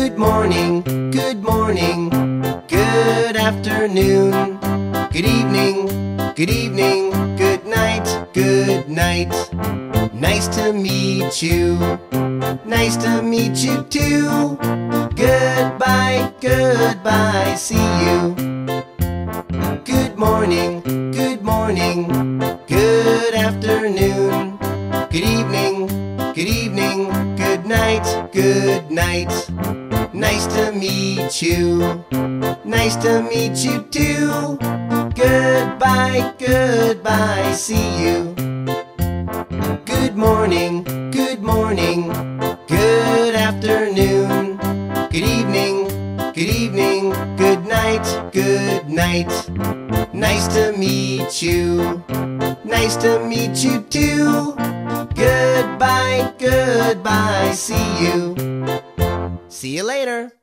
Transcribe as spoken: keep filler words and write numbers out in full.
Good morning, good morning, good afternoon, good evening, good evening, good night, good night. Nice to meet you, nice to meet you too. Goodbye, goodbye, see you. Good morning, good morning, good afternoon, good evening, good evening, good night, good night. Nice to meet you, nice to meet you too. Goodbye, goodbye, see you. Good morning, good morning, good afternoon, good evening, good evening, good night, good night. Nice to meet you, nice to meet you too. Goodbye, goodbye, see you. See you later.